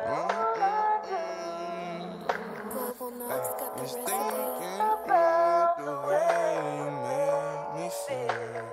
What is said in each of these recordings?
Global Notes got the Just recipe. thinking about the way you make me feel.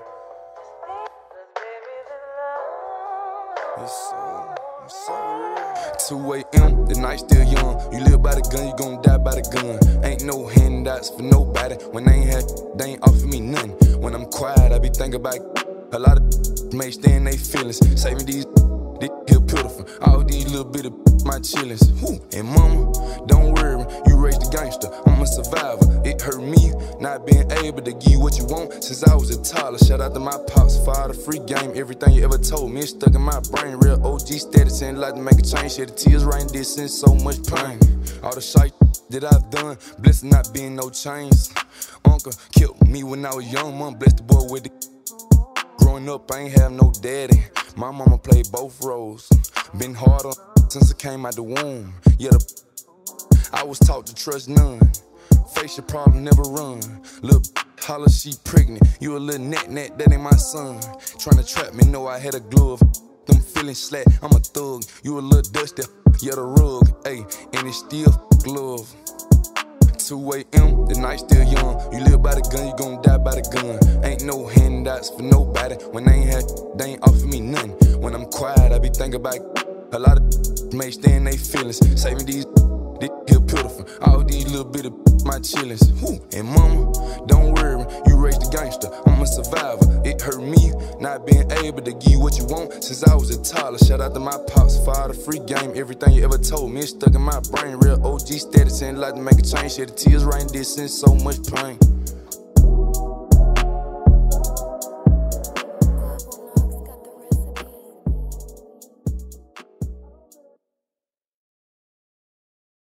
It's so real. 2 a.m., the night still young. You live by the gun, you gon' die by the gun. Ain't no handouts for nobody. When they ain't had, they ain't offer me nothing. When I'm quiet, I be thinking about a lot of may stay in they feelings. Saving these here beautiful. All these little bit of my chillings. And mama, don't worry, you raised a gangster. I'm a survivor. It hurt me not being able to give you what you want since I was a toddler. Shout out to my pops for all the free game. Everything you ever told me is stuck in my brain. Real OG status and like to make a change. Shed the tears right in this and so much pain. All the shite that I've done, blessed not being no chains. Uncle killed me when I was young. Mom blessed the boy with the. Growing up, I ain't have no daddy. My mama played both roles. Been hard on since I came out the womb. Yeah, I was taught to trust none. Face your problem, never run. Little holler, she pregnant. You a little net, that ain't my son. Tryna trap me, know I had a glove. Them feeling slack, I'm a thug. You a little dusty, yeah, the rug. Ayy, and it's still love. 2 a.m., the night still young. You live by the gun, you gon' die by the gun. Ain't no handouts for nobody. When they ain't had, they ain't offer me nothing. When I'm quiet, I be thinking about a lot of may stay in they feelings. Saving these here beautiful. All these little bit of my chillings. And mama, don't worry, you raised a gangster. I'm a survivor. It hurt me not being able to give you what you want since I was a toddler. Shout out to my pops for all the free game. Everything you ever told me is stuck in my brain. Real OG status and like to make a change. Shed the tears right in this and so much pain.